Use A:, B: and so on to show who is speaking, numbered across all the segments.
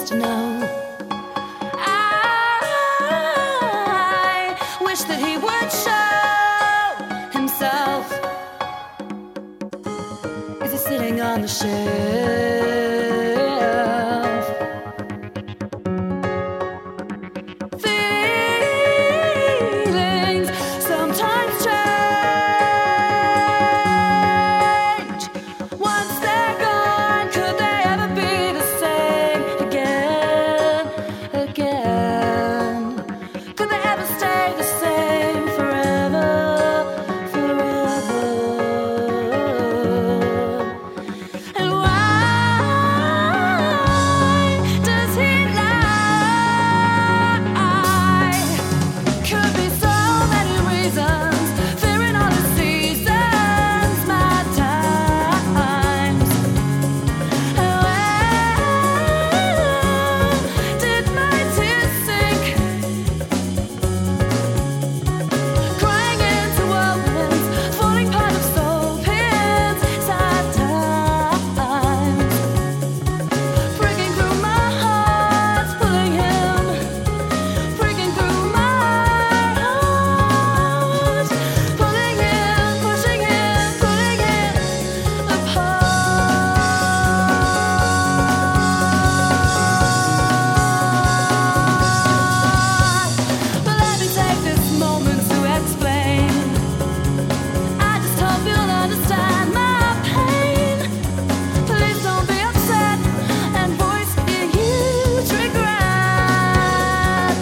A: to know. I wish that he would show himself. Is he sitting on the shelf? Feelings sometimes change. Once they're gone, could they ever be the same again? Could they ever stay the same forever? And why does he lie? Could be so many reasons, fearing all the seasons, my times. And where did my tears sink? Crying into opens, falling part of soul pins, sad times. Breaking through my heart, pulling him. Breaking through my heart, pulling him, pushing him, pulling him apart. But let me take this moment to explain. I just hope you'll understand my pain. Please don't be upset and voice your huge regret.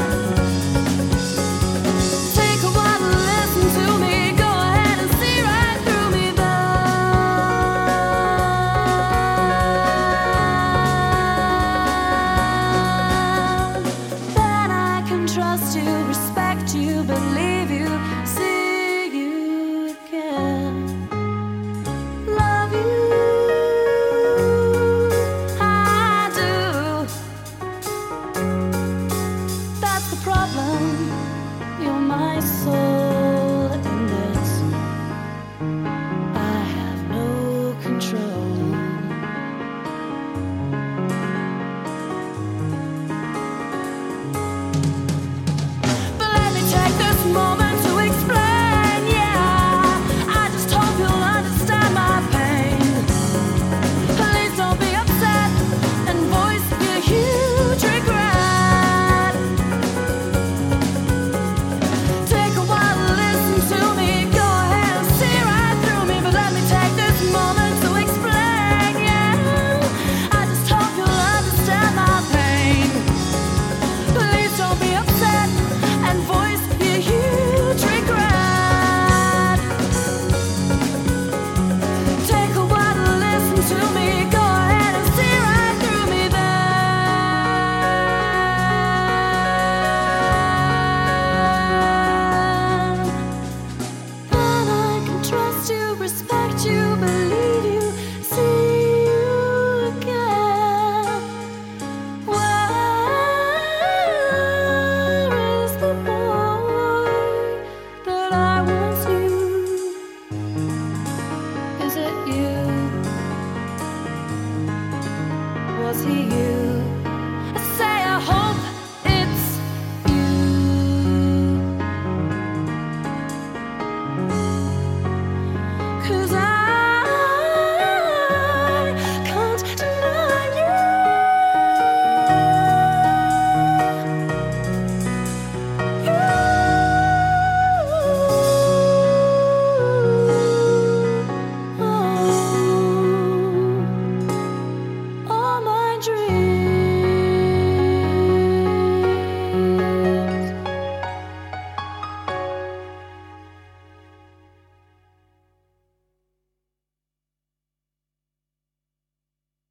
A: Take a while and listen to me. Go ahead and see right through me then I can trust you, respect you, believe you, see you again. Love you, I do. That's the problem. You're my soul in this. I have no control. But let me take this moment